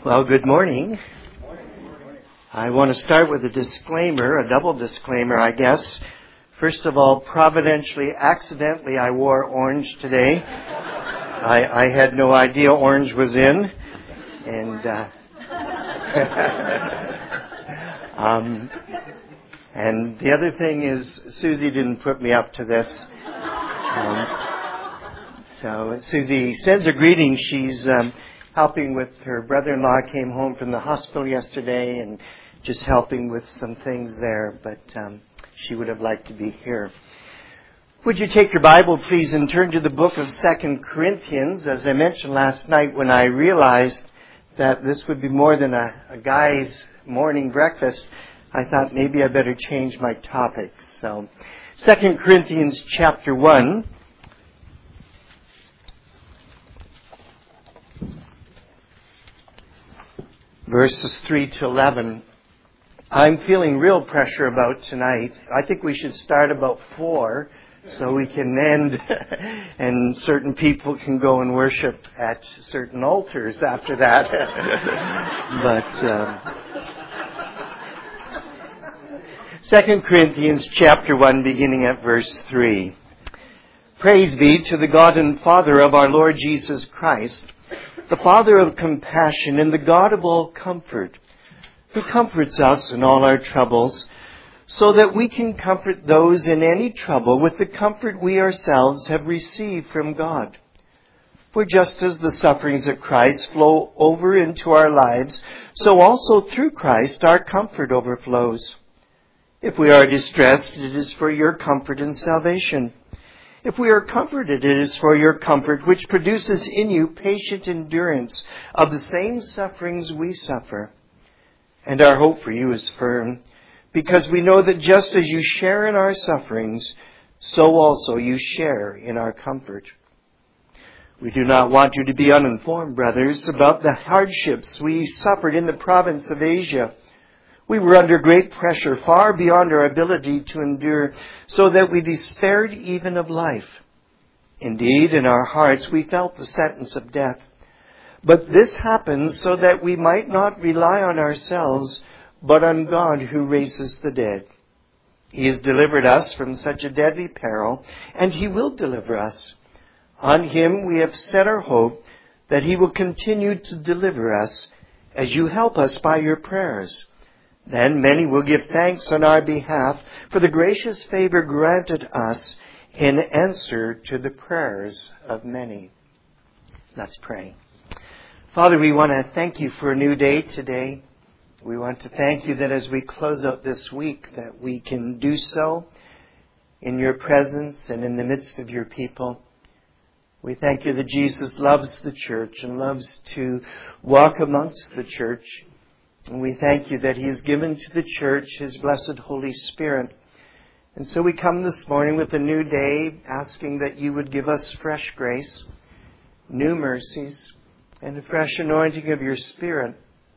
Well, good morning. I want to start with a disclaimer, a double disclaimer, I guess. First of all, providentially, accidentally, I wore orange today. I had no idea orange was in. And and the other thing is, Susie didn't put me up to this. So Susie sends her greetings. She's helping with her brother-in-law, came home from the hospital yesterday and just helping with some things there, but she would have liked to be here. Would you take your Bible, please, and turn to the book of 2 Corinthians? As I mentioned last night, when I realized that this would be more than a guy's morning breakfast, I thought maybe I better change my topic. So, 2 Corinthians chapter 1. Verses 3 to 11. I'm feeling real pressure about tonight. I think we should start about 4 so we can end and certain people can go and worship at certain altars after that. But 2 Corinthians chapter 1 beginning at verse 3. Praise be to the God and Father of our Lord Jesus Christ, the Father of compassion and the God of all comfort, who comforts us in all our troubles, so that we can comfort those in any trouble with the comfort we ourselves have received from God. For just as the sufferings of Christ flow over into our lives, so also through Christ our comfort overflows. If we are distressed, it is for your comfort and salvation. If we are comforted, it is for your comfort, which produces in you patient endurance of the same sufferings we suffer. And our hope for you is firm, because we know that just as you share in our sufferings, so also you share in our comfort. We do not want you to be uninformed, brothers, about the hardships we suffered in the province of Asia. We were under great pressure, far beyond our ability to endure, so that we despaired even of life. Indeed, in our hearts we felt the sentence of death. But this happened so that we might not rely on ourselves, but on God who raises the dead. He has delivered us from such a deadly peril, and He will deliver us. On Him we have set our hope that He will continue to deliver us as you help us by your prayers. Then many will give thanks on our behalf for the gracious favor granted us in answer to the prayers of many. Let's pray. Father, we want to thank you for a new day today. We want to thank you that as we close out this week, that we can do so in your presence and in the midst of your people. We thank you that Jesus loves the church and loves to walk amongst the church. And we thank you that He has given to the church His blessed Holy Spirit. And so we come this morning with a new day, asking that you would give us fresh grace, new mercies, and a fresh anointing of your Spirit.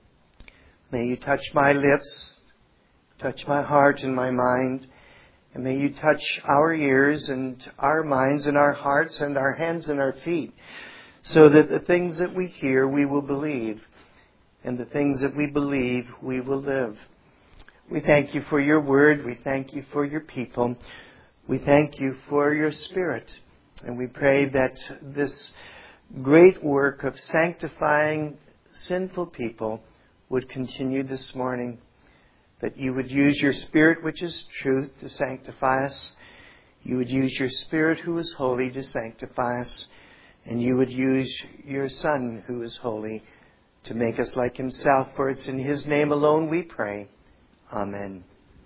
May you touch my lips, touch my heart and my mind, and may you touch our ears and our minds and our hearts and our hands and our feet, so that the things that we hear we will believe. And the things that we believe, we will live. We thank you for your word. We thank you for your people. We thank you for your Spirit. And we pray that this great work of sanctifying sinful people would continue this morning. That you would use your Spirit, which is truth, to sanctify us. You would use your Spirit, who is holy, to sanctify us. And you would use your Son, who is holy, to make us like Himself, for it's in His name alone we pray. Amen.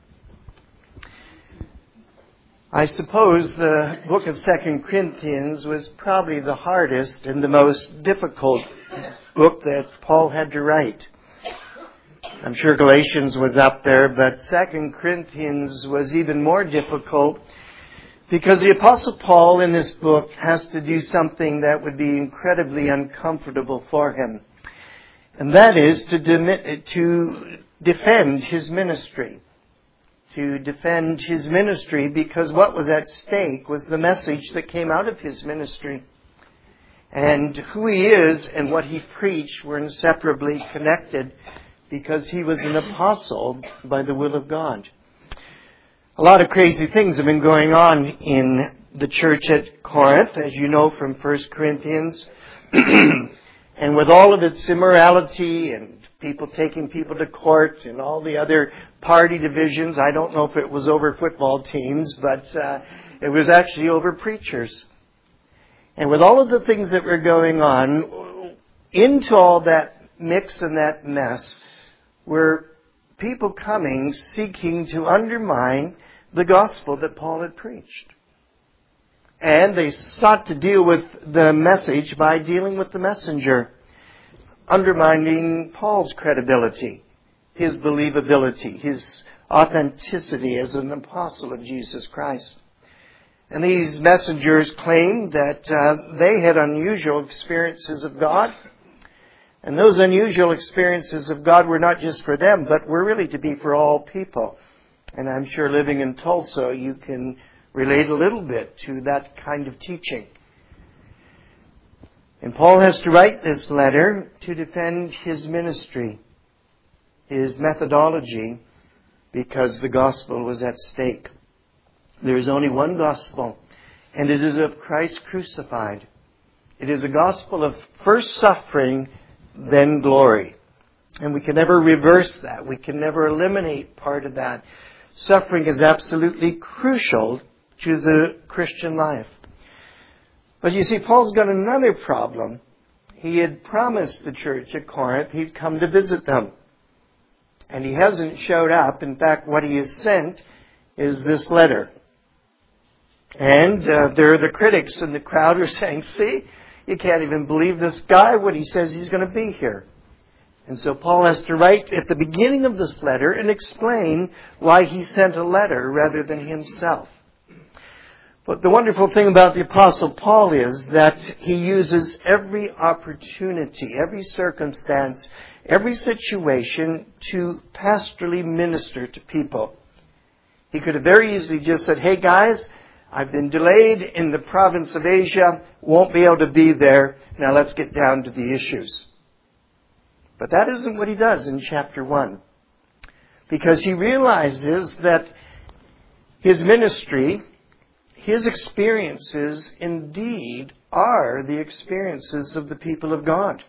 I suppose the book of 2 Corinthians was probably the hardest and the most difficult book that Paul had to write. I'm sure Galatians was up there, but 2 Corinthians was even more difficult because the Apostle Paul in this book has to do something that would be incredibly uncomfortable for him. And that is to defend his ministry. To defend his ministry, because what was at stake was the message that came out of his ministry. And who he is and what he preached were inseparably connected because he was an apostle by the will of God. A lot of crazy things have been going on in the church at Corinth, as you know from 1 Corinthians. And with all of its immorality and people taking people to court and all the other party divisions, I don't know if it was over football teams, but it was actually over preachers. And with all of the things that were going on, into all that mix and that mess were people coming seeking to undermine the gospel that Paul had preached. And they sought to deal with the message by dealing with the messenger, undermining Paul's credibility, his believability, his authenticity as an apostle of Jesus Christ. And these messengers claimed that they had unusual experiences of God. And those unusual experiences of God were not just for them, but were really to be for all people. And I'm sure living in Tulsa, you can relate a little bit to that kind of teaching. And Paul has to write this letter to defend his ministry, his methodology, because the gospel was at stake. There is only one gospel, and it is of Christ crucified. It is a gospel of first suffering, then glory. And we can never reverse that. We can never eliminate part of that. Suffering is absolutely crucial to the Christian life. But you see, Paul's got another problem. He had promised the church at Corinth he'd come to visit them. And he hasn't showed up. In fact, what he has sent is this letter. And there are the critics in the crowd who are saying, see, you can't even believe this guy when he says he's going to be here. And so Paul has to write at the beginning of this letter and explain why he sent a letter rather than himself. But the wonderful thing about the Apostle Paul is that he uses every opportunity, every circumstance, every situation to pastorally minister to people. He could have very easily just said, hey guys, I've been delayed in the province of Asia, won't be able to be there, now let's get down to the issues. But that isn't what he does in chapter 1. Because he realizes that his ministry, his experiences indeed are the experiences of the people of God.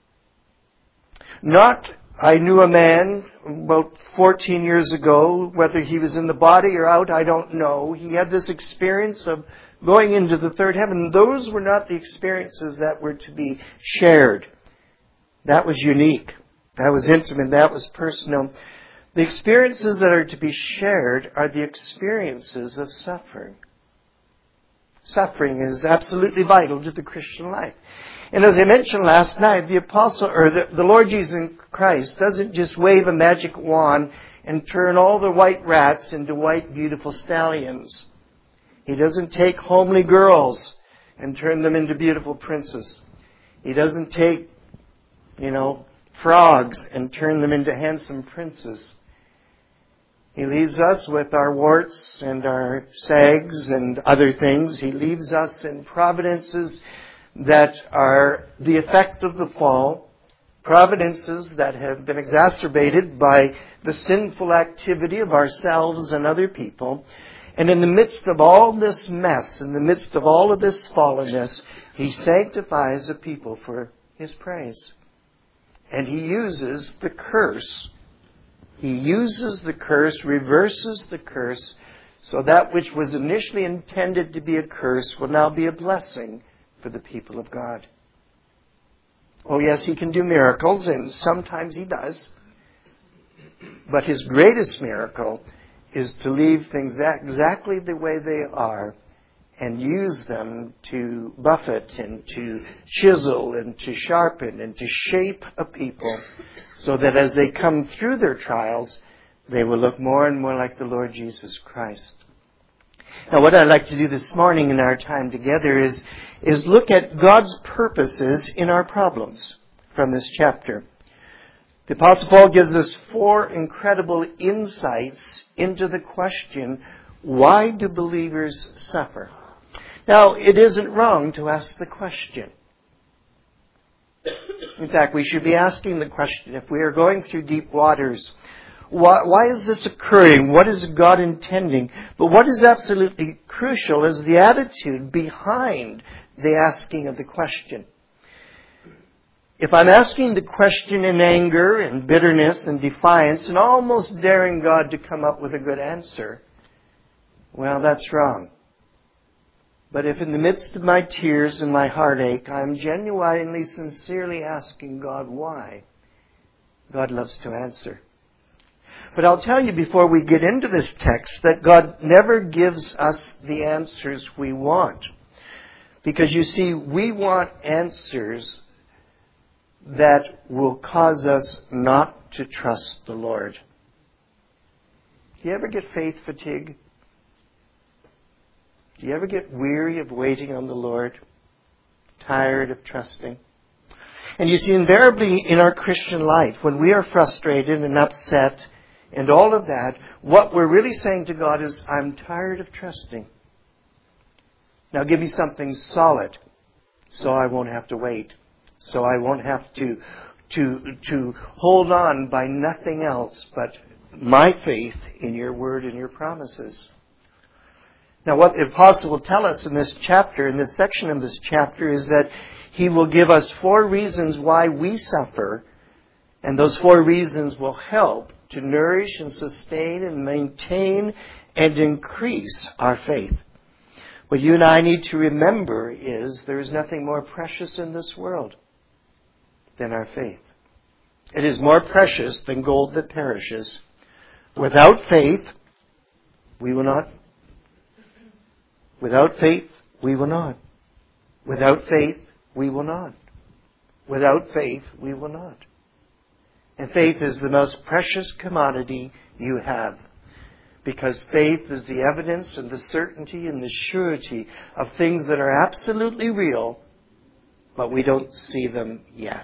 Not, I knew a man about 14 years ago, whether he was in the body or out, I don't know. He had this experience of going into the third heaven. Those were not the experiences that were to be shared. That was unique. That was intimate. That was personal. The experiences that are to be shared are the experiences of suffering. Suffering is absolutely vital to the Christian life. And as I mentioned last night, the Lord Jesus Christ doesn't just wave a magic wand and turn all the white rats into white, beautiful stallions. He doesn't take homely girls and turn them into beautiful princes. He doesn't take, frogs and turn them into handsome princes. He leaves us with our warts and our sags and other things. He leaves us in providences that are the effect of the fall, providences that have been exacerbated by the sinful activity of ourselves and other people. And in the midst of all this mess, in the midst of all of this fallenness, He sanctifies a people for His praise. And He uses the curse. He uses the curse, reverses the curse, so that which was initially intended to be a curse will now be a blessing for the people of God. Oh yes, He can do miracles, and sometimes He does. But His greatest miracle is to leave things exactly the way they are and use them to buffet and to chisel and to sharpen and to shape a people so that as they come through their trials, they will look more and more like the Lord Jesus Christ. Now, what I'd like to do this morning in our time together is look at God's purposes in our problems from this chapter. The Apostle Paul gives us 4 incredible insights into the question, why do believers suffer? Now, it isn't wrong to ask the question. In fact, we should be asking the question, if we are going through deep waters, why is this occurring? What is God intending? But what is absolutely crucial is the attitude behind the asking of the question. If I'm asking the question in anger and bitterness and defiance and almost daring God to come up with a good answer, well, that's wrong. But if in the midst of my tears and my heartache, I'm genuinely, sincerely asking God why, God loves to answer. But I'll tell you before we get into this text that God never gives us the answers we want. Because you see, we want answers that will cause us not to trust the Lord. Do you ever get faith fatigue? Do you ever get weary of waiting on the Lord? Tired of trusting? And you see, invariably in our Christian life, when we are frustrated and upset and all of that, what we're really saying to God is, I'm tired of trusting. Now give me something solid so I won't have to wait. So I won't have to hold on by nothing else but my faith in your word and your promises. Now what the apostle will tell us in this chapter, in this section of this chapter, is that he will give us 4 reasons why we suffer. And those 4 reasons will help to nourish and sustain and maintain and increase our faith. What you and I need to remember is there is nothing more precious in this world than our faith. It is more precious than gold that perishes. Without faith, we will not. Without faith, we will not. Without faith, we will not. Without faith, we will not. And faith is the most precious commodity you have. Because faith is the evidence and the certainty and the surety of things that are absolutely real, but we don't see them yet.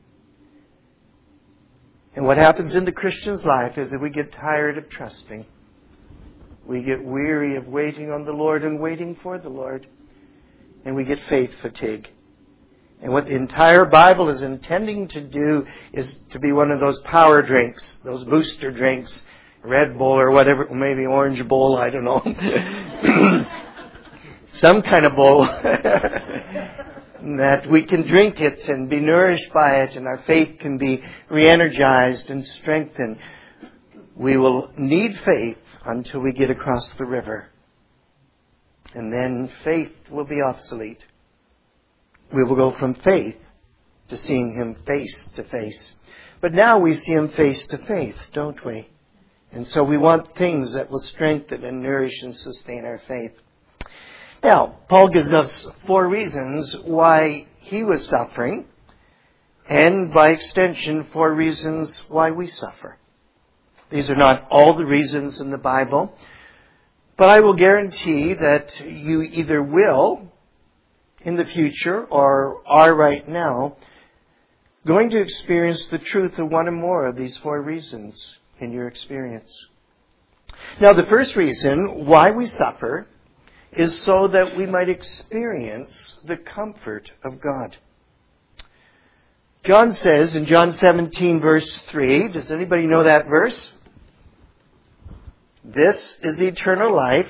And what happens in the Christian's life is that we get tired of trusting. We get weary of waiting on the Lord and waiting for the Lord. And we get faith fatigue. And what the entire Bible is intending to do is to be one of those power drinks, those booster drinks, Red Bull or whatever, maybe Orange Bowl, I don't know. Some kind of bowl. That we can drink it and be nourished by it and our faith can be re-energized and strengthened. We will need faith until we get across the river. And then faith will be obsolete. We will go from faith to seeing Him face to face. But now we see Him face to face, don't we? And so we want things that will strengthen and nourish and sustain our faith. Now, Paul gives us 4 reasons why he was suffering, and by extension, 4 reasons why we suffer. These are not all the reasons in the Bible, but I will guarantee that you either will in the future or are right now going to experience the truth of one or more of these 4 reasons in your experience. Now, the first reason why we suffer is so that we might experience the comfort of God. John says in John 17 verse 3, does anybody know that verse? This is eternal life.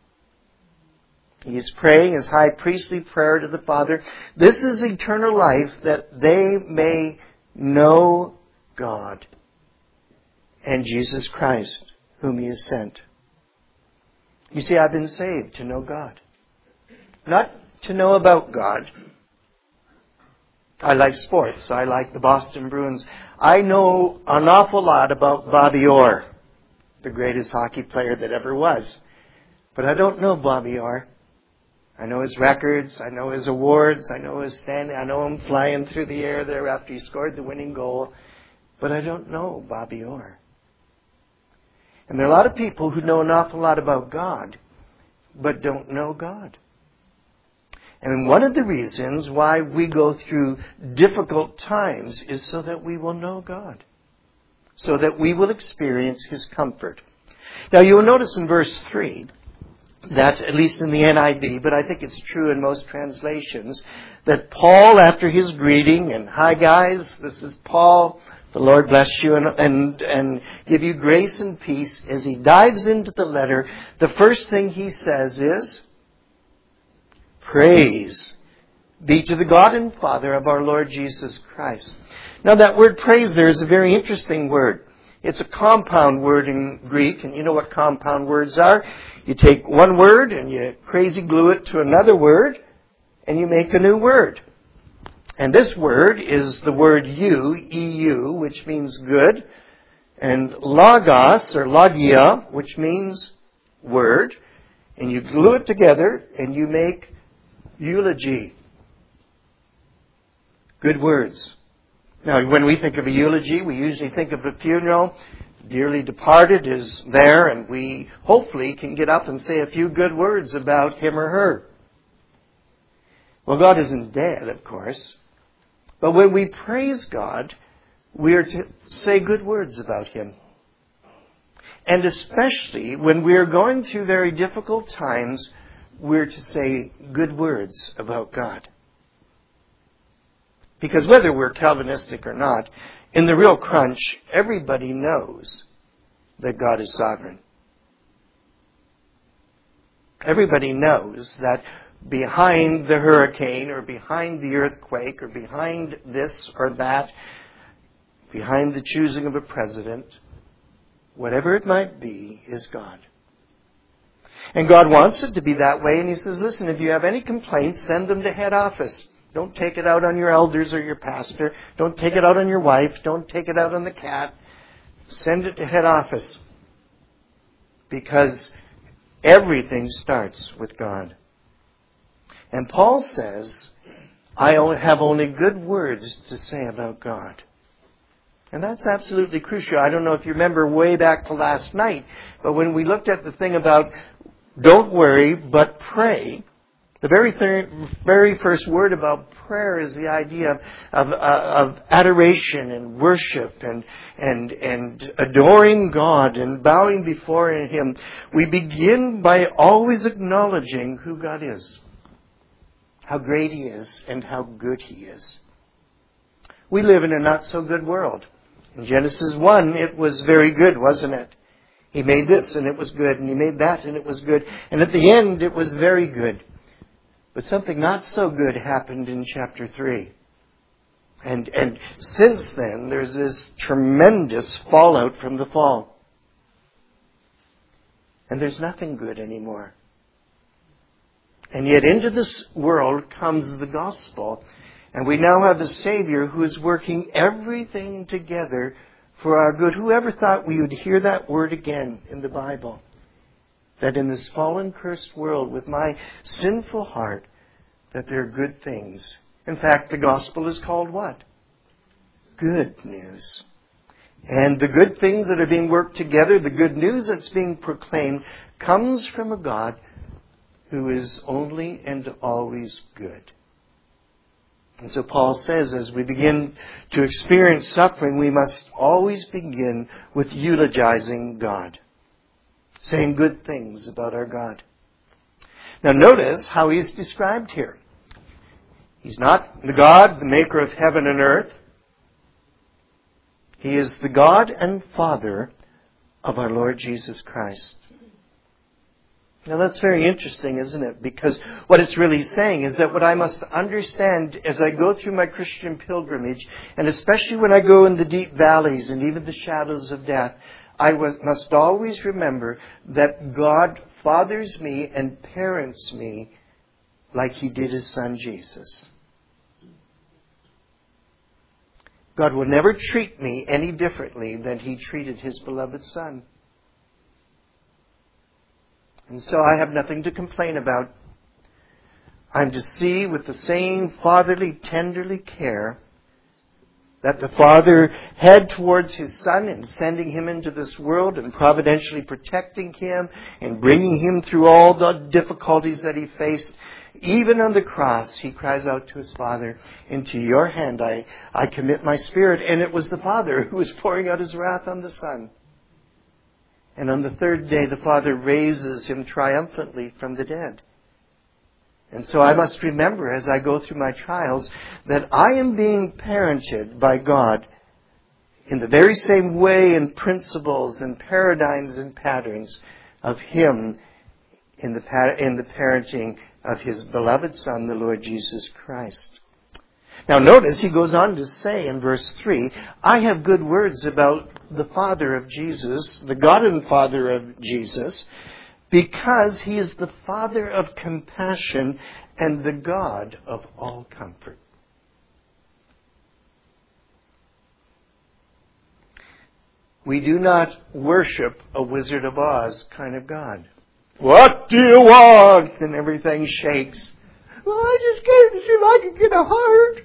He is praying his high priestly prayer to the Father. This is eternal life, that they may know God and Jesus Christ, whom He has sent. You see, I've been saved to know God. Not to know about God. I like sports. I like the Boston Bruins. I know an awful lot about Bobby Orr, the greatest hockey player that ever was. But I don't know Bobby Orr. I know his records. I know his awards. I know his standing. I know him flying through the air there after he scored the winning goal. But I don't know Bobby Orr. And there are a lot of people who know an awful lot about God, but don't know God. And one of the reasons why we go through difficult times is so that we will know God, so that we will experience His comfort. Now you will notice in verse 3 that, at least in the NIV, but I think it's true in most translations, that Paul, after his greeting, and hi guys, this is Paul, the Lord bless you and give you grace and peace, as he dives into the letter, the first thing he says is, praise be to the God and Father of our Lord Jesus Christ. Now that word praise there is a very interesting word. It's a compound word in Greek, and you know what compound words are. You take one word and you crazy glue it to another word, and you make a new word. And this word is the word EU, which means good, and logos, or logia, which means word, and you glue it together and you make eulogy. Good words. Now, when we think of a eulogy, we usually think of a funeral. Dearly departed is there, and we hopefully can get up and say a few good words about him or her. Well, God isn't dead, of course. But when we praise God, we are to say good words about him. And especially when we are going through very difficult times, we're to say good words about God. Because whether we're Calvinistic or not, in the real crunch, everybody knows that God is sovereign. Everybody knows that behind the hurricane or behind the earthquake or behind this or that, behind the choosing of a president, whatever it might be, is God. And God wants it to be that way, and he says, listen, if you have any complaints, send them to head office. Don't take it out on your elders or your pastor. Don't take it out on your wife. Don't take it out on the cat. Send it to head office. Because everything starts with God. And Paul says, I have only good words to say about God. And that's absolutely crucial. I don't know if you remember way back to last night, but when we looked at the thing about don't worry, but pray, the very first word about prayer is the idea of adoration and worship and adoring God and bowing before him. We begin by always acknowledging who God is, how great he is, and how good he is. We live in a not so good world. In Genesis 1, it was very good, wasn't it? He made this and it was good, and he made that and it was good. And at the end, it was very good. But something not so good happened in chapter 3. And since then, there's this tremendous fallout from the fall. And there's nothing good anymore. And yet into this world comes the gospel. And we now have a Savior who is working everything together for our good. Whoever thought we would hear that word again in the Bible? That in this fallen, cursed world, with my sinful heart, that there are good things. In fact, the gospel is called what? Good news. And the good things that are being worked together, the good news that's being proclaimed, comes from a God who is only and always good. And so Paul says, as we begin to experience suffering, we must always begin with eulogizing God, saying good things about our God. Now notice how he's described here. He's not the God, the maker of heaven and earth. He is the God and Father of our Lord Jesus Christ. Now that's very interesting, isn't it? Because what it's really saying is that what I must understand as I go through my Christian pilgrimage, and especially when I go in the deep valleys and even the shadows of death, I must always remember that God fathers me and parents me like he did his son Jesus. God will never treat me any differently than he treated his beloved son. And so I have nothing to complain about. I'm to see with the same fatherly, tenderly care that the Father had towards his Son in sending him into this world and providentially protecting him and bringing him through all the difficulties that he faced. Even on the cross, he cries out to his Father, into your hand I commit my spirit. And it was the Father who was pouring out his wrath on the Son. And on the third day, the Father raises him triumphantly from the dead. And so I must remember as I go through my trials that I am being parented by God in the very same way and principles and paradigms and patterns of Him in the parenting of His beloved Son, the Lord Jesus Christ. Now notice he goes on to say in verse 3, I have good words about the Father of Jesus, the God and Father of Jesus, because He is the Father of compassion and the God of all comfort. We do not worship a Wizard of Oz kind of God. What do you want? And everything shakes. Well, I just came to see if I could get a heart.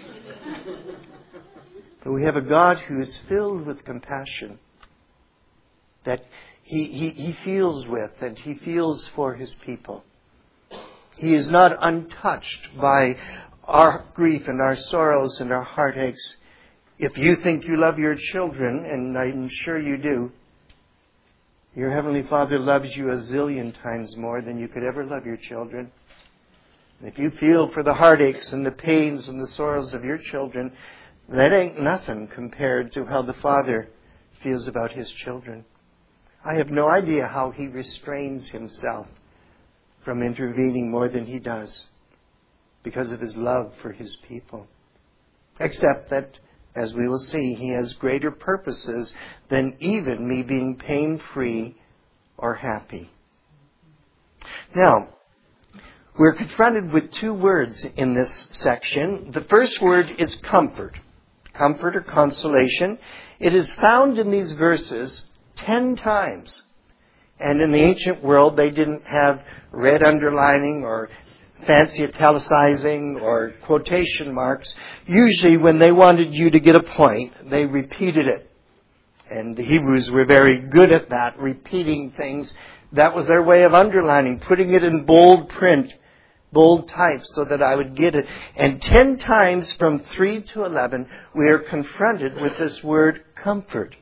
But we have a God who is filled with compassion that He feels with and He feels for His people. He is not untouched by our grief and our sorrows and our heartaches. If you think you love your children, and I'm sure you do, your Heavenly Father loves you a zillion times more than you could ever love your children. If you feel for the heartaches and the pains and the sorrows of your children, that ain't nothing compared to how the Father feels about His children. I have no idea how He restrains Himself from intervening more than He does because of His love for His people. Except that, as we will see, He has greater purposes than even me being pain-free or happy. Now, we're confronted with two words in this section. The first word is comfort. Comfort or consolation. It is found in these verses 10 times. And in the ancient world, they didn't have red underlining or fancy italicizing or quotation marks. Usually when they wanted you to get a point, they repeated it. And the Hebrews were very good at that, repeating things. That was their way of underlining, putting it in bold print, bold type, so that I would get it. And 10 times from 3 to 11, we are confronted with this word comfort.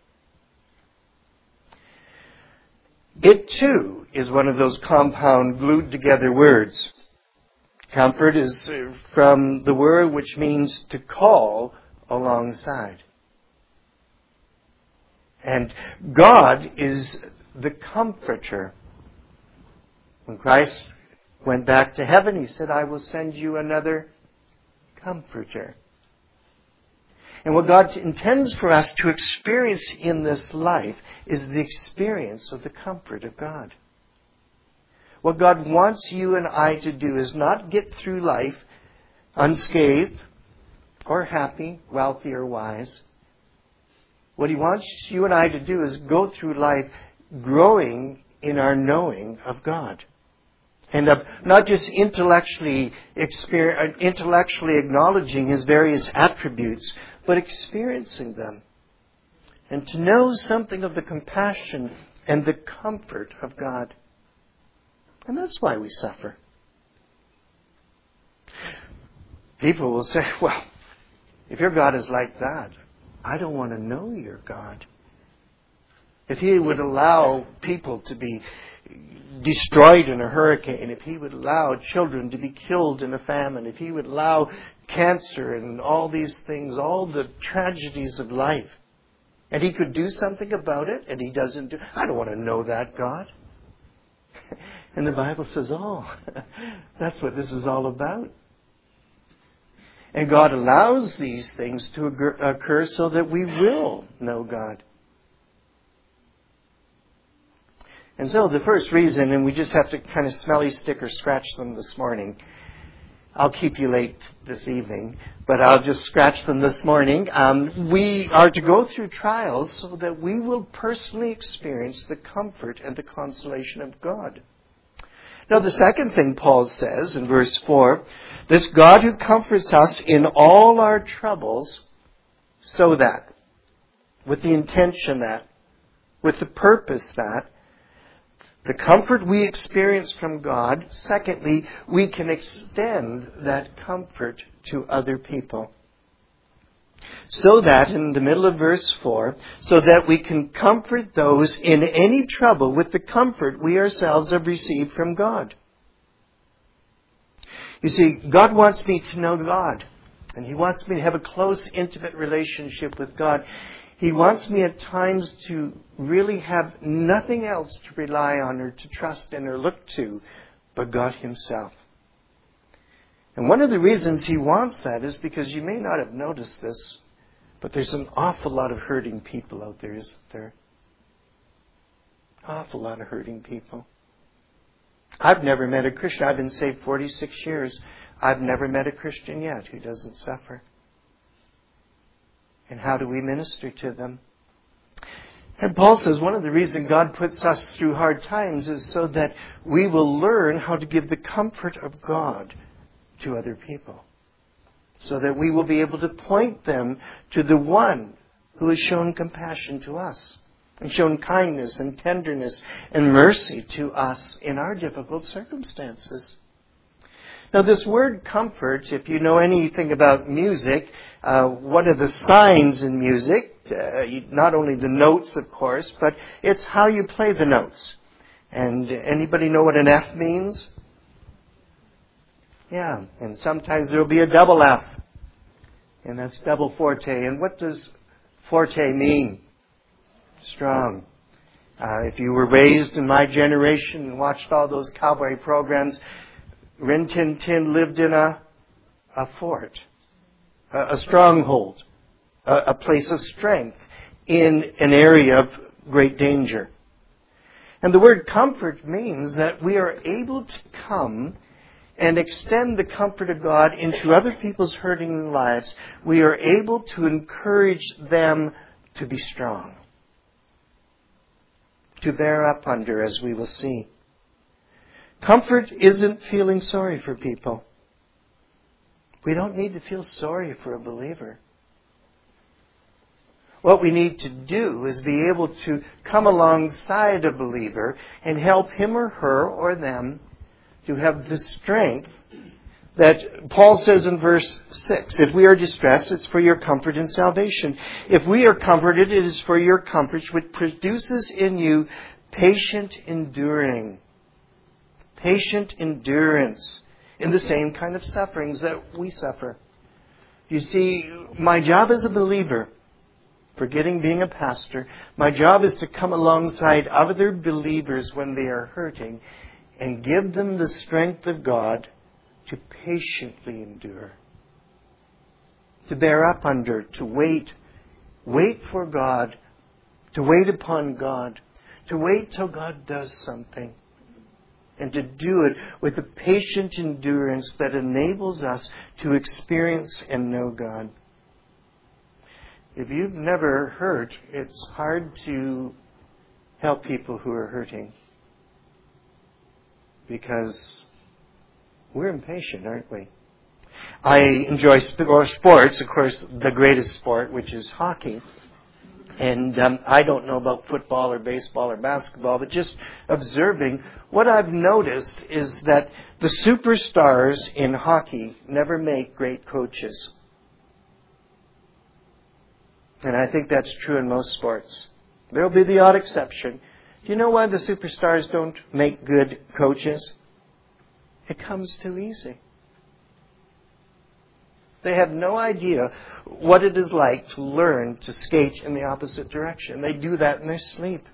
It too is one of those compound, glued together words. Comfort is from the word which means to call alongside. And God is the comforter. When Christ went back to heaven, He said, I will send you another comforter. And what God intends for us to experience in this life is the experience of the comfort of God. What God wants you and I to do is not get through life unscathed or happy, wealthy or wise. What He wants you and I to do is go through life growing in our knowing of God. And of not just intellectually acknowledging His various attributes, but experiencing them. And to know something of the compassion and the comfort of God. And that's why we suffer. People will say, well, if your God is like that, I don't want to know your God. If He would allow people to be destroyed in a hurricane, if He would allow children to be killed in a famine, if He would allow cancer and all these things, all the tragedies of life, and He could do something about it, and He doesn't do, I don't want to know that God. And the Bible says, oh, that's what this is all about. And God allows these things to occur so that we will know God. And so the first reason, and we just have to kind of smelly stick or scratch them this morning. I'll keep you late this evening, but I'll just scratch them this morning. We are to go through trials so that we will personally experience the comfort and the consolation of God. Now, the second thing Paul says in verse 4, this God who comforts us in all our troubles, so that, with the intention that, with the purpose that, the comfort we experience from God, secondly, we can extend that comfort to other people. So that, in the middle of verse 4, so that we can comfort those in any trouble with the comfort we ourselves have received from God. You see, God wants me to know God. And He wants me to have a close, intimate relationship with God. He wants me at times to really have nothing else to rely on or to trust in or look to but God Himself. And one of the reasons He wants that is because you may not have noticed this, but there's an awful lot of hurting people out there, isn't there? Awful lot of hurting people. I've never met a Christian. I've been saved 46 years. I've never met a Christian yet who doesn't suffer. And how do we minister to them? And Paul says one of the reasons God puts us through hard times is so that we will learn how to give the comfort of God to other people. So that we will be able to point them to the one who has shown compassion to us and shown kindness and tenderness and mercy to us in our difficult circumstances. Now, this word comfort, if you know anything about music, one of the signs in music, not only the notes, of course, but it's how you play the notes. And anybody know what an F means? Yeah, and sometimes there will be a double F, and that's double forte. And what does forte mean? Strong. If you were raised in my generation and watched all those cowboy programs, Rin Tin Tin lived in a fort, a stronghold, a place of strength in an area of great danger. And the word comfort means that we are able to come and extend the comfort of God into other people's hurting lives. We are able to encourage them to be strong, to bear up under, as we will see. Comfort isn't feeling sorry for people. We don't need to feel sorry for a believer. What we need to do is be able to come alongside a believer and help him or her or them to have the strength that Paul says in verse 6. If we are distressed, it's for your comfort and salvation. If we are comforted, it is for your comfort, which produces in you patient enduring. Patient endurance in the same kind of sufferings that we suffer. You see, my job as a believer, forgetting being a pastor, my job is to come alongside other believers when they are hurting and give them the strength of God to patiently endure, to bear up under, to wait for God, to wait upon God, to wait till God does something. And to do it with a patient endurance that enables us to experience and know God. If you've never hurt, it's hard to help people who are hurting. Because we're impatient, aren't we? I enjoy sports, of course, the greatest sport, which is hockey. And I don't know about football or baseball or basketball, but just observing, what I've noticed is that the superstars in hockey never make great coaches. And I think that's true in most sports. There will be the odd exception. Do you know why the superstars don't make good coaches? It comes too easy. They have no idea what it is like to learn to skate in the opposite direction. They do that in their sleep.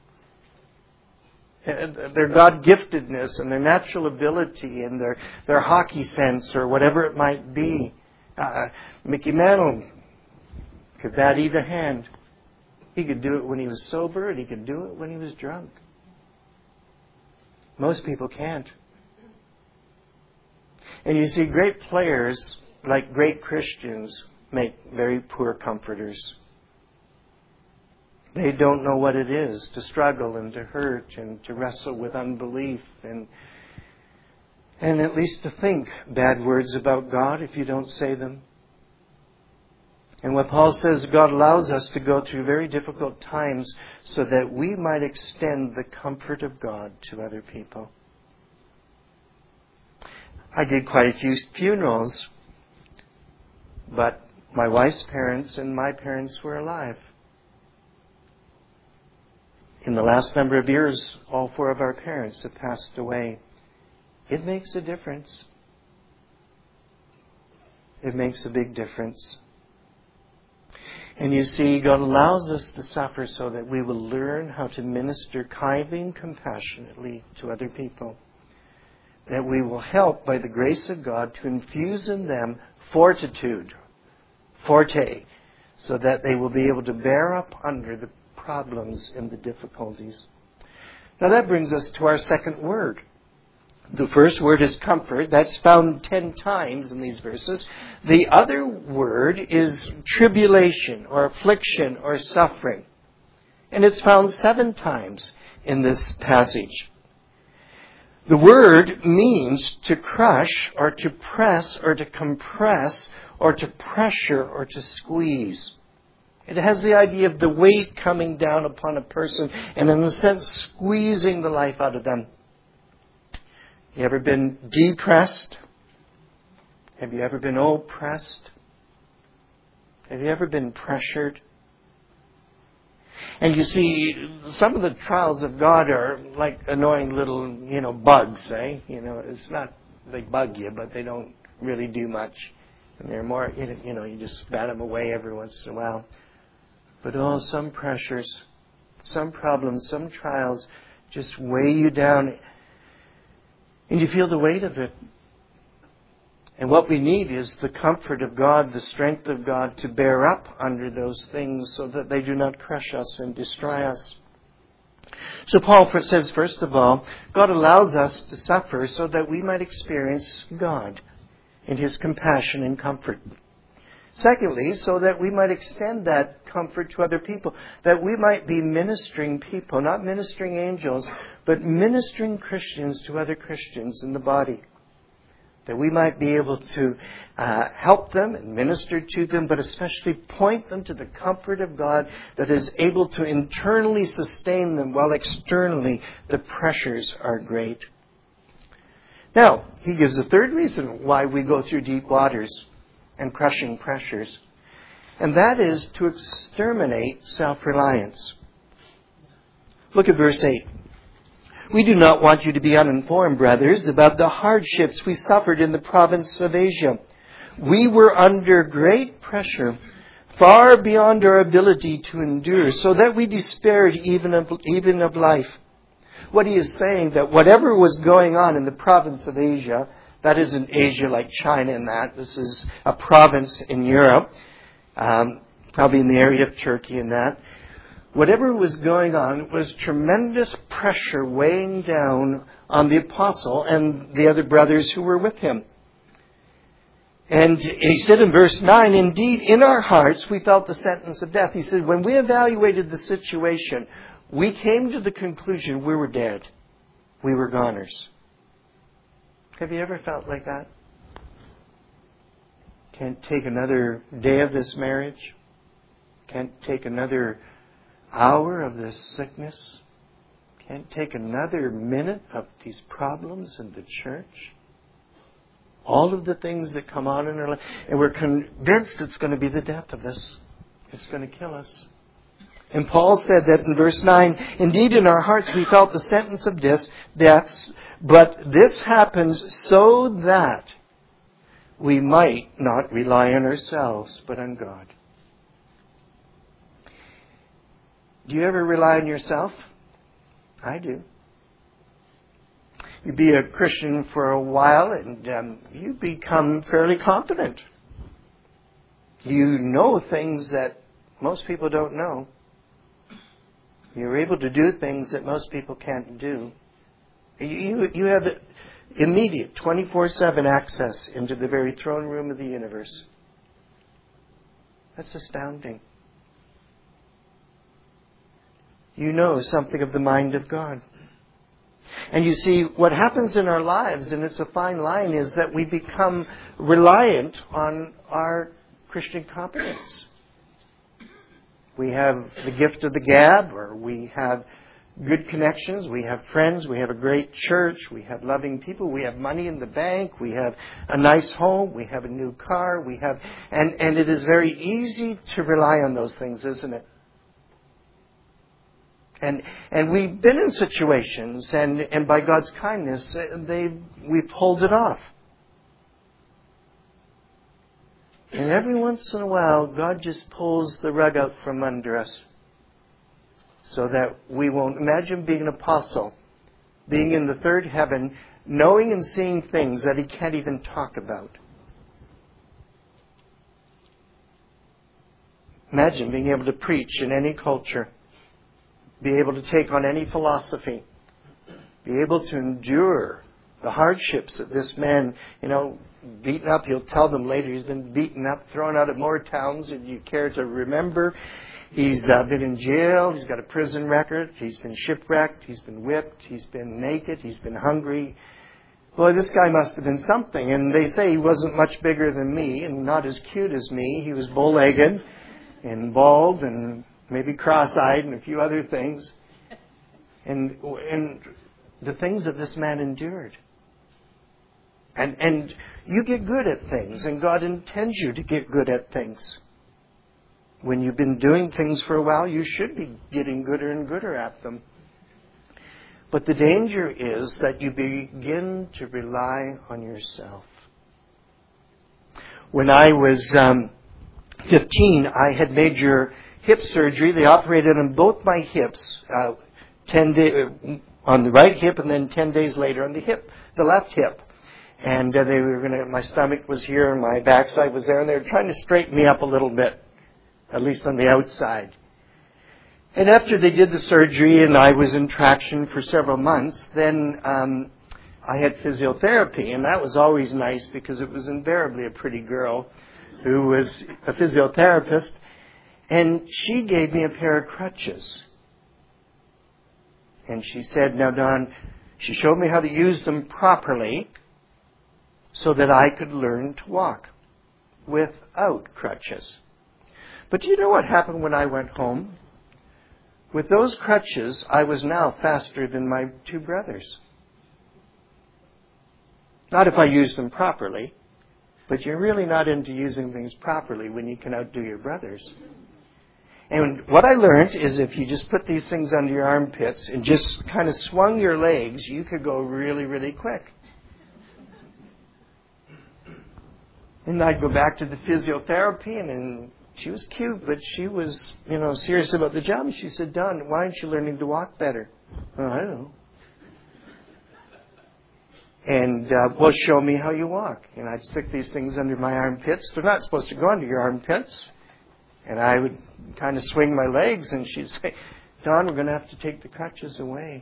Their God-giftedness and their natural ability and their hockey sense or whatever it might be. Mickey Mantle could bat either hand. He could do it when he was sober and he could do it when he was drunk. Most people can't. And you see, great players, like great Christians, make very poor comforters. They don't know what it is to struggle and to hurt and to wrestle with unbelief and at least to think bad words about God if you don't say them. And what Paul says, God allows us to go through very difficult times so that we might extend the comfort of God to other people. I did quite a few funerals, but My wife's parents and my parents were alive. In the last number of years, all four of our parents have passed away. It makes a difference. It makes a big difference. And you see, God allows us to suffer so that we will learn how to minister kindly and compassionately to other people. That we will help, by the grace of God, to infuse in them fortitude, forte, so that they will be able to bear up under the problems and the difficulties. Now that brings us to our second word. The first word is comfort. That's found 10 times in these verses. The other word is tribulation or affliction or suffering. And it's found 7 times in this passage. The word means to crush or to press or to compress or to pressure or to squeeze. It has the idea of the weight coming down upon a person and in a sense squeezing the life out of them. You ever been depressed? Have you ever been oppressed? Have you ever been pressured? And you see, some of the trials of God are like annoying little, bugs, eh? It's not, they bug you, but they don't really do much. And they're more, you just bat them away every once in a while. But some pressures, some problems, some trials just weigh you down. And you feel the weight of it. And what we need is the comfort of God, the strength of God to bear up under those things so that they do not crush us and destroy us. So Paul says, first of all, God allows us to suffer so that we might experience God in His compassion and comfort. Secondly, so that we might extend that comfort to other people, that we might be ministering people, not ministering angels, but ministering Christians to other Christians in the body. That we might be able to help them and minister to them, but especially point them to the comfort of God that is able to internally sustain them while externally the pressures are great. Now, he gives a third reason why we go through deep waters and crushing pressures. And that is to exterminate self-reliance. Look at verse 8. We do not want you to be uninformed, brothers, about the hardships we suffered in the province of Asia. We were under great pressure, far beyond our ability to endure, so that we despaired even of life. What he is saying, that whatever was going on in the province of Asia, that isn't Asia like China and that. This is a province in Europe, probably in the area of Turkey and that. Whatever was going on was tremendous pressure weighing down on the apostle and the other brothers who were with him. And he said in verse 9, indeed, in our hearts we felt the sentence of death. He said, when we evaluated the situation, we came to the conclusion we were dead. We were goners. Have you ever felt like that? Can't take another day of this marriage. Can't take another hour of this sickness. Can't take another minute of these problems in the church. All of the things that come on in our life. And we're convinced it's going to be the death of us. It's going to kill us. And Paul said that in verse 9, indeed in our hearts we felt the sentence of death, but this happens so that we might not rely on ourselves, but on God. Do you ever rely on yourself? I do. You be a Christian for a while and you become fairly confident. You know things that most people don't know. You're able to do things that most people can't do. You have immediate 24/7 access into the very throne room of the universe. That's astounding. You know something of the mind of God. And you see, what happens in our lives, and it's a fine line, is that we become reliant on our Christian competence. We have the gift of the gab, or we have good connections, we have friends, we have a great church, we have loving people, we have money in the bank, we have a nice home, we have a new car, and it is very easy to rely on those things, isn't it? And we've been in situations, and by God's kindness, we've pulled it off. And every once in a while, God just pulls the rug out from under us so that we won't. Imagine being an apostle, being in the third heaven, knowing and seeing things that he can't even talk about. Imagine being able to preach in any culture, be able to take on any philosophy, be able to endure the hardships that this man, beaten up. He'll tell them later he's been beaten up, thrown out of more towns than you care to remember. He's been in jail. He's got a prison record. He's been shipwrecked. He's been whipped. He's been naked. He's been hungry. Boy, this guy must have been something. And they say he wasn't much bigger than me and not as cute as me. He was bow-legged and bald and maybe cross-eyed and a few other things. And the things that this man endured. And you get good at things, and God intends you to get good at things. When you've been doing things for a while, you should be getting gooder and gooder at them. But the danger is that you begin to rely on yourself. When I was 15, I had major hip surgery. They operated on both my hips, 10 days on the right hip, and then 10 days later on the left hip. And my stomach was here and my backside was there, and they were trying to straighten me up a little bit, at least on the outside. And after they did the surgery and I was in traction for several months, then I had physiotherapy, and that was always nice because it was invariably a pretty girl who was a physiotherapist, and she gave me a pair of crutches. And she said, now Don, she showed me how to use them properly, so that I could learn to walk without crutches. But do you know what happened when I went home? With those crutches, I was now faster than my two brothers. Not if I used them properly, but you're really not into using things properly when you can outdo your brothers. And what I learned is if you just put these things under your armpits and just kind of swung your legs, you could go really, really quick. And I'd go back to the physiotherapy, and she was cute, but she was, serious about the job. And she said, Don, why aren't you learning to walk better? Oh, I don't know. And, well, show me how you walk. And I'd stick these things under my armpits. They're not supposed to go under your armpits. And I would kind of swing my legs, and she'd say, Don, we're going to have to take the crutches away.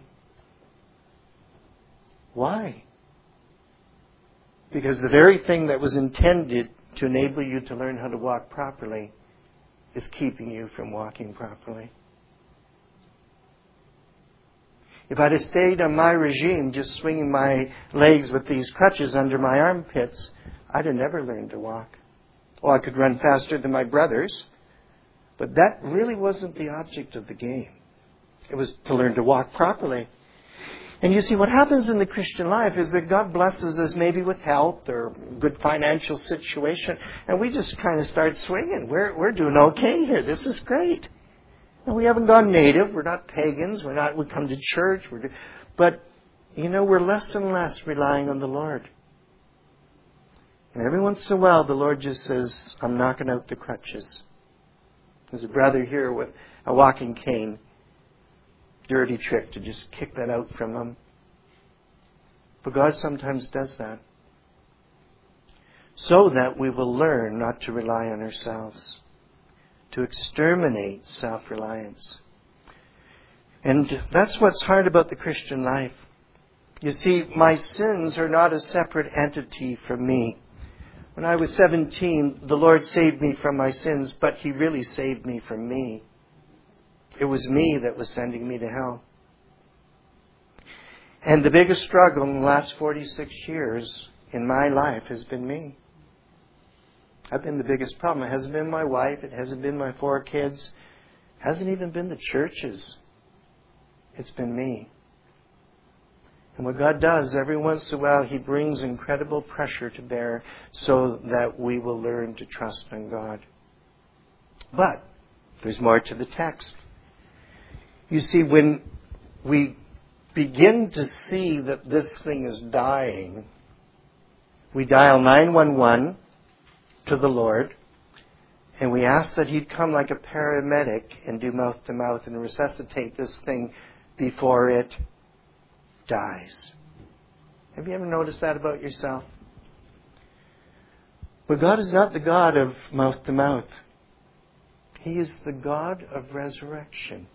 Why? Because the very thing that was intended to enable you to learn how to walk properly is keeping you from walking properly. If I'd have stayed on my regime, just swinging my legs with these crutches under my armpits, I'd have never learned to walk. Well, I could run faster than my brothers, but that really wasn't the object of the game. It was to learn to walk properly. And you see, what happens in the Christian life is that God blesses us maybe with health or good financial situation, and we just kind of start swinging. We're doing okay here. This is great. And we haven't gone native. We're not pagans. We come to church. But, we're less and less relying on the Lord. And every once in a while, the Lord just says, I'm knocking out the crutches. There's a brother here with a walking cane. Dirty trick to just kick that out from them. But God sometimes does that. So that we will learn not to rely on ourselves. To exterminate self-reliance. And that's what's hard about the Christian life. You see, my sins are not a separate entity from me. When I was 17, the Lord saved me from my sins, but He really saved me from me. It was me that was sending me to hell. And the biggest struggle in the last 46 years in my life has been me. I've been the biggest problem. It hasn't been my wife. It hasn't been my 4 kids. It hasn't even been the churches. It's been me. And what God does, every once in a while, He brings incredible pressure to bear so that we will learn to trust in God. But there's more to the text. You see, when we begin to see that this thing is dying, we dial 911 to the Lord, and we ask that He'd come like a paramedic and do mouth-to-mouth and resuscitate this thing before it dies. Have you ever noticed that about yourself? But God is not the God of mouth-to-mouth. He is the God of resurrection.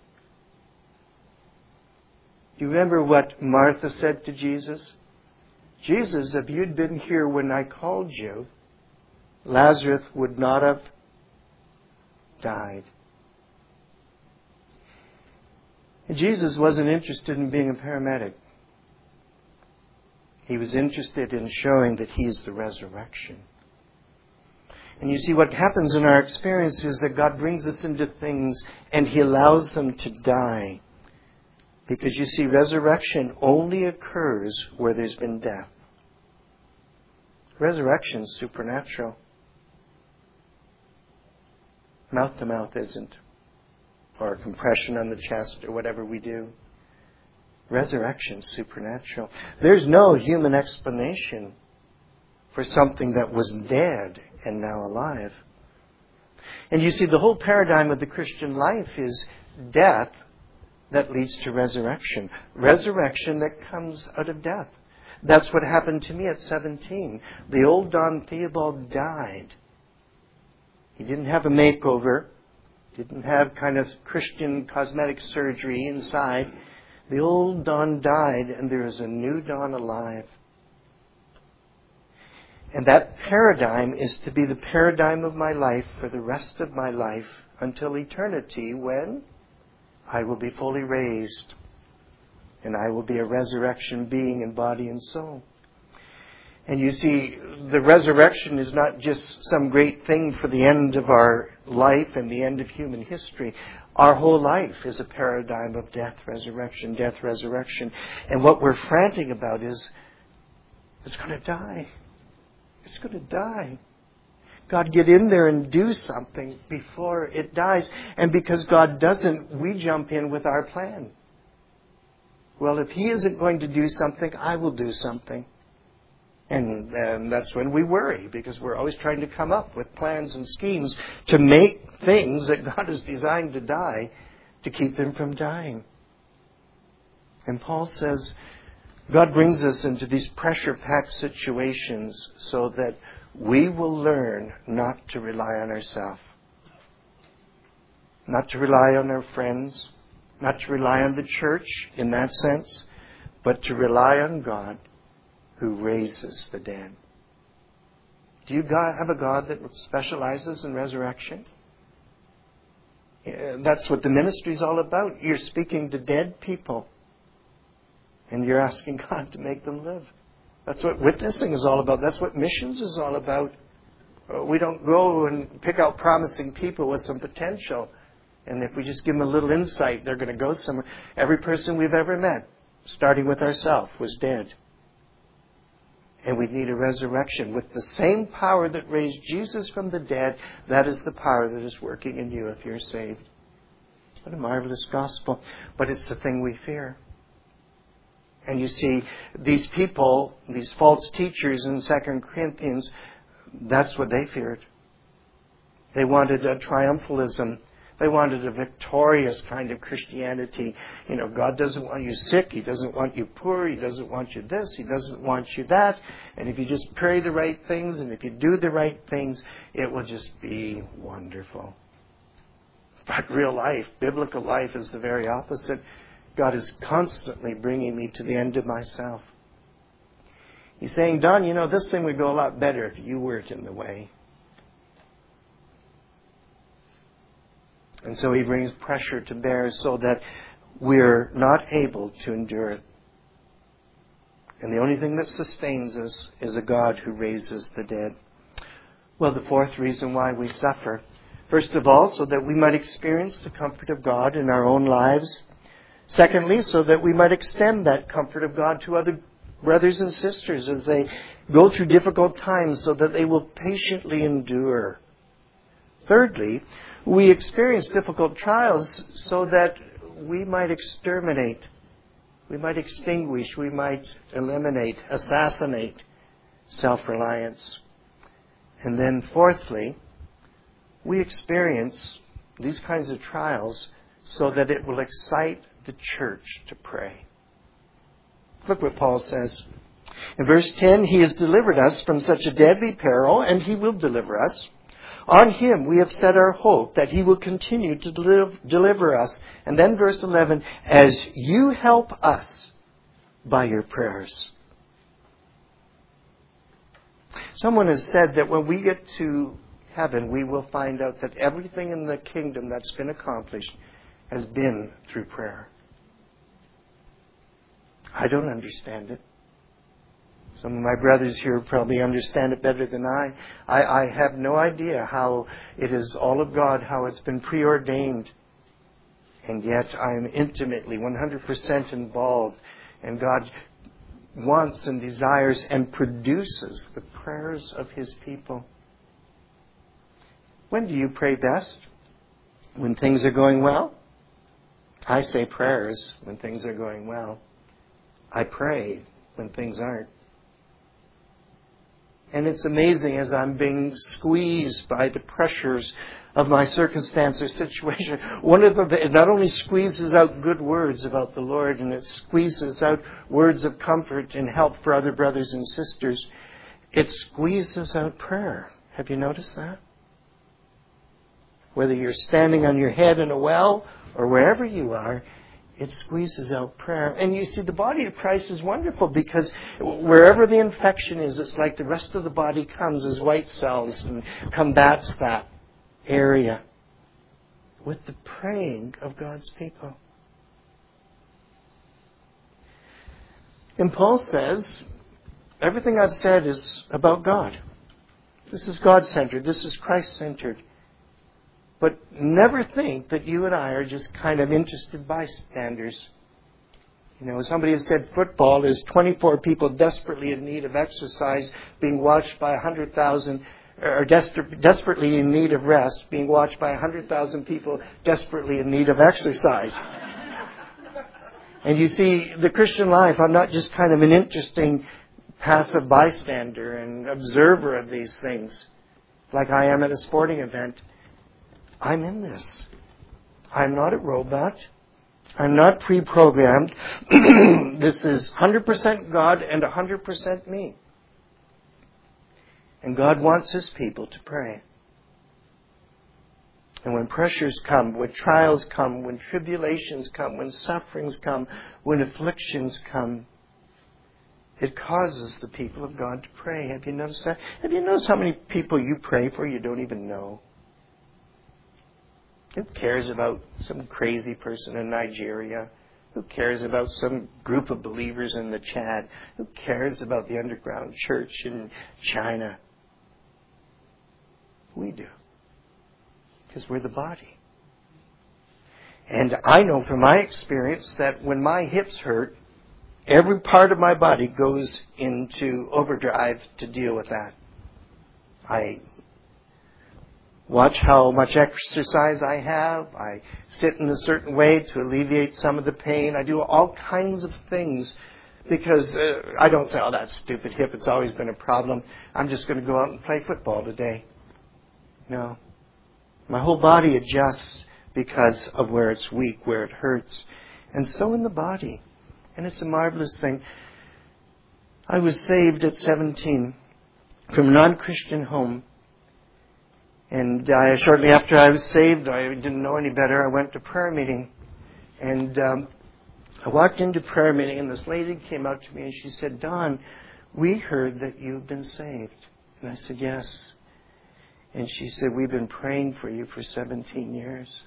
Do you remember what Martha said to Jesus? Jesus, if you'd been here when I called you, Lazarus would not have died. And Jesus wasn't interested in being a paramedic. He was interested in showing that He is the resurrection. And you see, what happens in our experience is that God brings us into things and He allows them to die. Because you see, resurrection only occurs where there's been death. Resurrection is supernatural. Mouth-to-mouth isn't. Or compression on the chest or whatever we do. Resurrection is supernatural. There's no human explanation for something that was dead and now alive. And you see, the whole paradigm of the Christian life is death that leads to resurrection. Resurrection that comes out of death. That's what happened to me at 17. The old Don Theobald died. He didn't have a makeover. Didn't have kind of Christian cosmetic surgery inside. The old Don died, and there is a new Don alive. And that paradigm is to be the paradigm of my life for the rest of my life until eternity, when I will be fully raised. And I will be a resurrection being in body and soul. And you see, the resurrection is not just some great thing for the end of our life and the end of human history. Our whole life is a paradigm of death, resurrection, death, resurrection. And what we're frantic about is, it's going to die. It's going to die. God, get in there and do something before it dies. And because God doesn't, we jump in with our plan. Well, if He isn't going to do something, I will do something. And that's when we worry, because we're always trying to come up with plans and schemes to make things that God has designed to die, to keep them from dying. And Paul says, God brings us into these pressure-packed situations so that we will learn not to rely on ourselves, not to rely on our friends, not to rely on the church in that sense, but to rely on God who raises the dead. Do you have a God that specializes in resurrection? That's what the ministry is all about. You're speaking to dead people, and you're asking God to make them live. That's what witnessing is all about. That's what missions is all about. We don't go and pick out promising people with some potential, and if we just give them a little insight, they're going to go somewhere. Every person we've ever met, starting with ourselves, was dead. And we need a resurrection. With the same power that raised Jesus from the dead, that is the power that is working in you if you're saved. What a marvelous gospel. But it's the thing we fear. And you see, these people, these false teachers in 2 Corinthians, that's what they feared. They wanted a triumphalism. They wanted a victorious kind of Christianity. You know, God doesn't want you sick. He doesn't want you poor. He doesn't want you this. He doesn't want you that. And if you just pray the right things and if you do the right things, it will just be wonderful. But real life, biblical life, is the very opposite. God is constantly bringing me to the end of myself. He's saying, Don, you know, this thing would go a lot better if you weren't in the way. And so He brings pressure to bear so that we're not able to endure it. And the only thing that sustains us is a God who raises the dead. Well, the fourth reason why we suffer. First of all, so that we might experience the comfort of God in our own lives. Secondly, so that we might extend that comfort of God to other brothers and sisters as they go through difficult times, so that they will patiently endure. Thirdly, we experience difficult trials so that we might exterminate, we might extinguish, we might eliminate, assassinate self-reliance. And then fourthly, we experience these kinds of trials so that it will excite the church to pray. Look what Paul says. In verse 10, He has delivered us from such a deadly peril, and He will deliver us. On Him we have set our hope that He will continue to deliver us. And then verse 11, as you help us by your prayers. Someone has said that when we get to heaven, we will find out that everything in the kingdom that's been accomplished has been through prayer. I don't understand it. Some of my brothers here probably understand it better than I. I have no idea how it is all of God, how it's been preordained. And yet I'm intimately, 100% involved. And God wants and desires and produces the prayers of His people. When do you pray best? When things are going well? I say prayers when things are going well. I pray when things aren't. And it's amazing as I'm being squeezed by the pressures of my circumstance or situation. One of them, it not only squeezes out good words about the Lord, and it squeezes out words of comfort and help for other brothers and sisters, it squeezes out prayer. Have you noticed that? Whether you're standing on your head in a well or wherever you are, it squeezes out prayer. And you see, the body of Christ is wonderful because wherever the infection is, it's like the rest of the body comes as white cells and combats that area with the praying of God's people. And Paul says, everything I've said is about God. This is God-centered. This is Christ-centered. But never think that you and I are just kind of interested bystanders. You know, somebody has said football is 24 people desperately in need of exercise being watched by 100,000, or desperately in need of rest being watched by 100,000 people desperately in need of exercise. And you see, the Christian life, I'm not just kind of an interesting passive bystander and observer of these things like I am at a sporting event. I'm in this. I'm not a robot. I'm not pre-programmed. This is 100% God and 100% me. And God wants His people to pray. And when pressures come, when trials come, when tribulations come, when sufferings come, when afflictions come, it causes the people of God to pray. Have you noticed that? Have you noticed how many people you pray for you don't even know? Who cares about some crazy person in Nigeria? Who cares about some group of believers in the Chad? Who cares about the underground church in China? We do. Because we're the body. And I know from my experience that when my hips hurt, every part of my body goes into overdrive to deal with that. I watch how much exercise I have. I sit in a certain way to alleviate some of the pain. I do all kinds of things because I don't say, oh, that stupid hip, it's always been a problem. I'm just going to go out and play football today. No. My whole body adjusts because of where it's weak, where it hurts. And so in the body. And it's a marvelous thing. I was saved at 17 from a non-Christian home. And shortly after I was saved, I didn't know any better. I went to prayer meeting. And I walked into prayer meeting, and this lady came up to me, and she said, Don, we heard that you've been saved. And I said, yes. And she said, we've been praying for you for 17 years.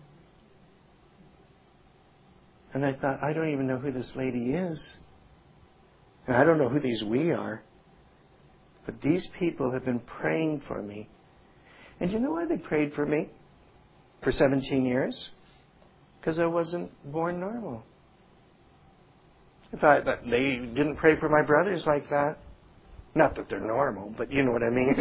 And I thought, I don't even know who this lady is. And I don't know who these we are. But these people have been praying for me. And you know why they prayed for me for 17 years? Because I wasn't born normal. I thought that they didn't pray for my brothers like that. Not that they're normal, but you know what I mean.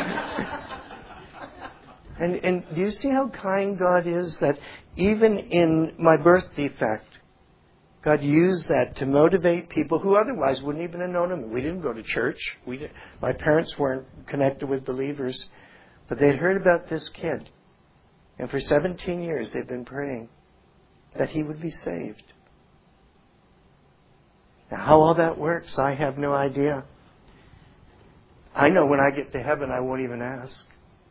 And do you see how kind God is, that even in my birth defect, God used that to motivate people who otherwise wouldn't even have known Him. We didn't go to church. My parents weren't connected with believers. But they'd heard about this kid. And for 17 years they've been praying that he would be saved. Now, how all that works, I have no idea. I know when I get to heaven, I won't even ask.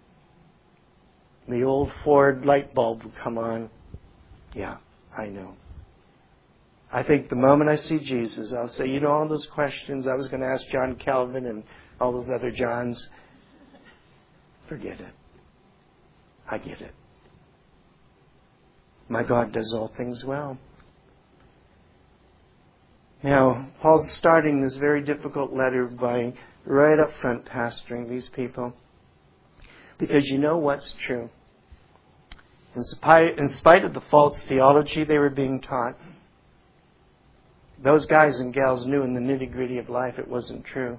The old Ford light bulb will come on. Yeah, I know. I think the moment I see Jesus, I'll say, all those questions I was going to ask John Calvin and all those other Johns, forget it. I get it. My God does all things well. Now, Paul's starting this very difficult letter by right up front pastoring these people. Because you know what's true. In spite of the false theology they were being taught, those guys and gals knew in the nitty-gritty of life it wasn't true.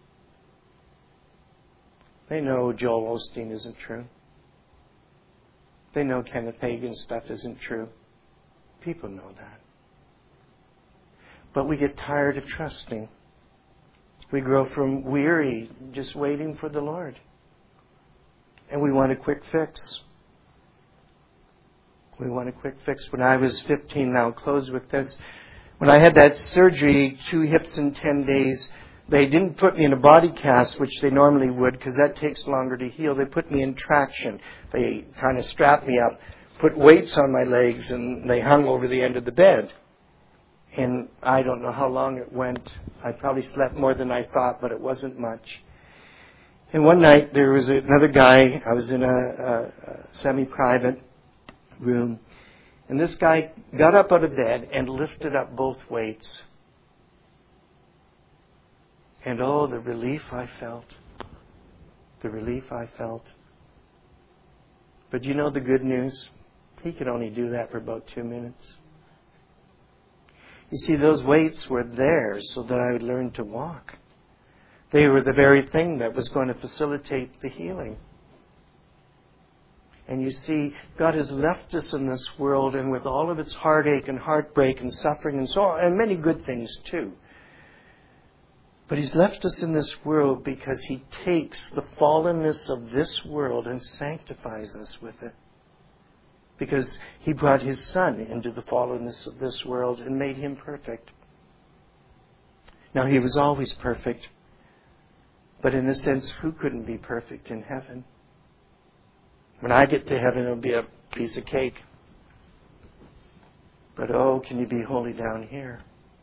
They know Joel Osteen isn't true. They know Kenneth Hagin's stuff isn't true. People know that. But we get tired of trusting. We grow from weary just waiting for the Lord. And we want a quick fix. We want a quick fix. When I was 15, now I'll close with this. When I had that surgery, 2 hips in 10 days, they didn't put me in a body cast, which they normally would, because that takes longer to heal. They put me in traction. They kind of strapped me up, put weights on my legs, and they hung over the end of the bed. And I don't know how long it went. I probably slept more than I thought, but it wasn't much. And one night there was another guy. I was in a semi-private room. And this guy got up out of bed and lifted up both weights. And oh, the relief I felt. The relief I felt. But you know the good news? He could only do that for about 2 minutes. You see, those weights were there so that I would learn to walk. They were the very thing that was going to facilitate the healing. And you see, God has left us in this world, and with all of its heartache and heartbreak and suffering and so on, and many good things too. But He's left us in this world because He takes the fallenness of this world and sanctifies us with it. Because He brought His Son into the fallenness of this world and made Him perfect. Now, He was always perfect. But in a sense, who couldn't be perfect in heaven? When I get to heaven, it'll be a piece of cake. But oh, can you be holy down here?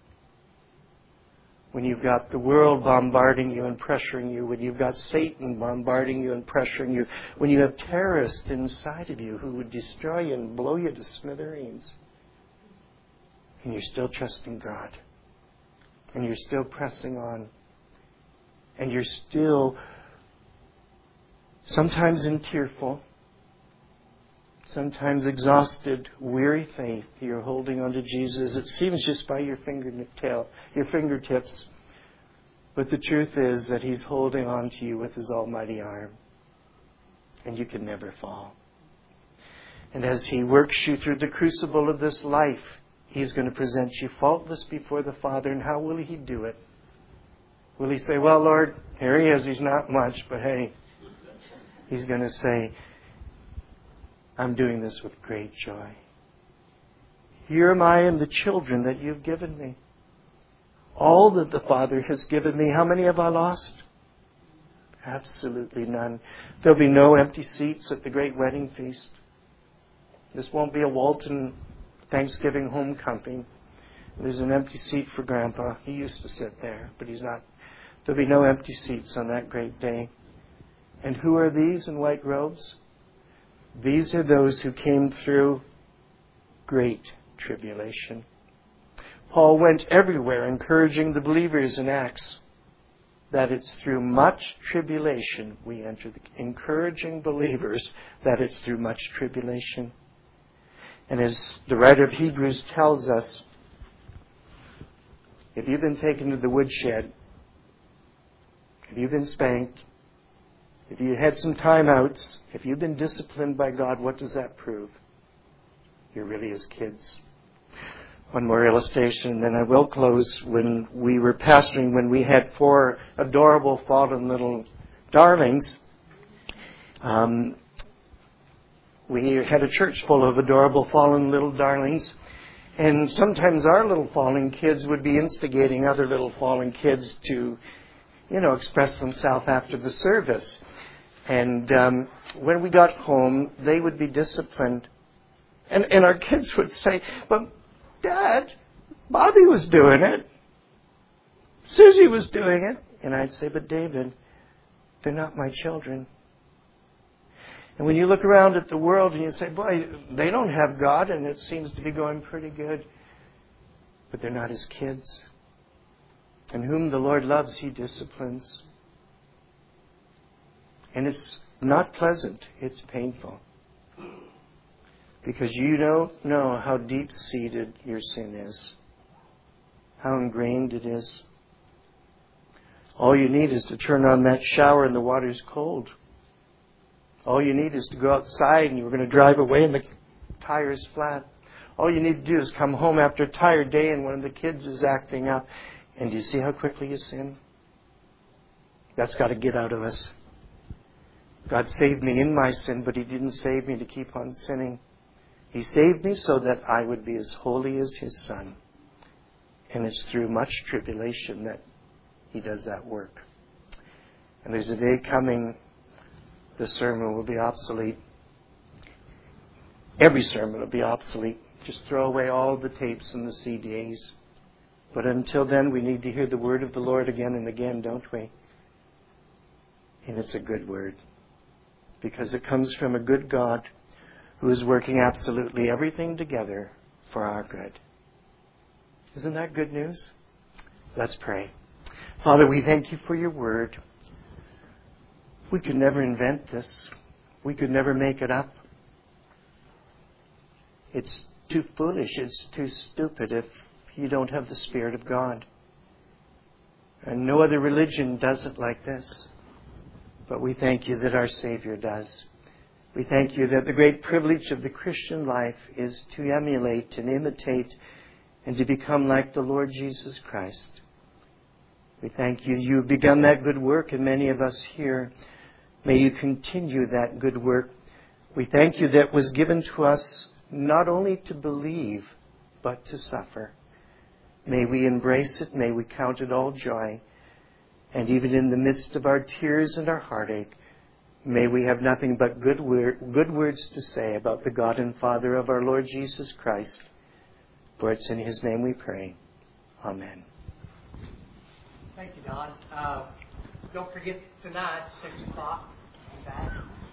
When you've got the world bombarding you and pressuring you, when you've got Satan bombarding you and pressuring you, when you have terrorists inside of you who would destroy you and blow you to smithereens, and you're still trusting God, and you're still pressing on, and you're still sometimes in tearful, sometimes exhausted, weary faith, you're holding on to Jesus. It seems just by your fingertips. But the truth is that He's holding on to you with His almighty arm. And you can never fall. And as He works you through the crucible of this life, He's going to present you faultless before the Father. And how will He do it? Will He say, well, Lord, here He is. He's not much, but hey. He's going to say, I'm doing this with great joy. Here am I and the children that you've given me. All that the Father has given me. How many have I lost? Absolutely none. There'll be no empty seats at the great wedding feast. This won't be a Walton Thanksgiving homecoming. There's an empty seat for Grandpa. He used to sit there, but he's not. There'll be no empty seats on that great day. And who are these in white robes? These are those who came through great tribulation. Paul went everywhere encouraging the believers in Acts that it's through much tribulation we enter, encouraging believers that it's through much tribulation. And as the writer of Hebrews tells us, If you've been taken to the woodshed, if you've been spanked, if you had some timeouts, if you've been disciplined by God, what does that prove? You're really His kids. One more illustration, then I will close. When we were pastoring, when we had 4 adorable fallen little darlings, we had a church full of adorable fallen little darlings. And sometimes our little fallen kids would be instigating other little fallen kids to, express themselves after the service. And when we got home, they would be disciplined. And our kids would say, "But Dad, Bobby was doing it. Susie was doing it." And I'd say, "But David, they're not my children." And when you look around at the world and you say, "Boy, they don't have God and it seems to be going pretty good." But they're not His kids. And whom the Lord loves, He disciplines. And it's not pleasant. It's painful. Because you don't know how deep-seated your sin is. How ingrained it is. All you need is to turn on that shower and the water's cold. All you need is to go outside and you're going to drive away and the tire's flat. All you need to do is come home after a tired day and one of the kids is acting up. And do you see how quickly you sin? That's got to get out of us. God saved me in my sin, but He didn't save me to keep on sinning. He saved me so that I would be as holy as His Son. And it's through much tribulation that He does that work. And there's a day coming, the sermon will be obsolete. Every sermon will be obsolete. Just throw away all the tapes and the CDs. But until then, we need to hear the word of the Lord again and again, don't we? And it's a good word. Because it comes from a good God who is working absolutely everything together for our good. Isn't that good news? Let's pray. Father, we thank You for Your word. We could never invent this. We could never make it up. It's too foolish. It's too stupid if you don't have the Spirit of God. And no other religion does it like this. But we thank You that our Savior does. We thank You that the great privilege of the Christian life is to emulate and imitate and to become like the Lord Jesus Christ. We thank You. You've begun that good work in many of us here. May You continue that good work. We thank You that it was given to us not only to believe, but to suffer. May we embrace it. May we count it all joy. And even in the midst of our tears and our heartache, may we have nothing but good words to say about the God and Father of our Lord Jesus Christ. For it's in His name we pray. Amen. Thank you, Don. Don't forget tonight, 6 o'clock. Be back.